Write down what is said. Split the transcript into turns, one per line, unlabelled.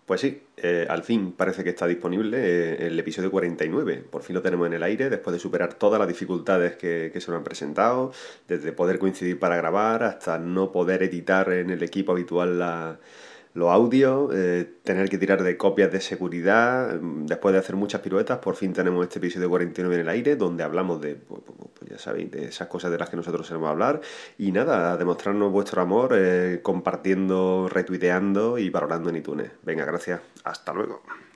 Pues sí, al fin parece que está disponible el episodio 49. Por fin lo tenemos en el aire después de superar todas las dificultades que se nos han presentado, desde poder coincidir para grabar hasta no poder editar en el equipo habitual los audios, tener que tirar de copias de seguridad. Después de hacer muchas piruetas, por fin tenemos este episodio 49 en el aire donde hablamos de, pues ya sabéis, de esas cosas de las que nosotros solemos hablar. Y nada, a demostrarnos vuestro amor compartiendo, retuiteando y valorando en iTunes. Venga, gracias. Hasta luego.